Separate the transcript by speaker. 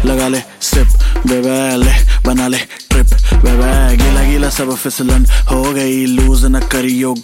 Speaker 1: लगा ले सिप बेबे, ले बना ले ट्रिप बेबे, गीला गीला सब फिसलन हो गई, लूज न करियो